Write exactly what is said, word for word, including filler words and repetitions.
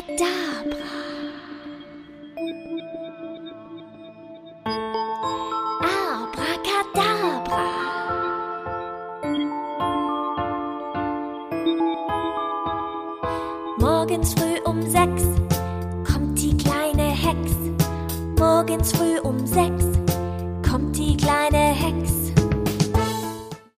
Abracadabra. Abracadabra. Morgens früh um sechs kommt die kleine Hex. Morgens früh um sechs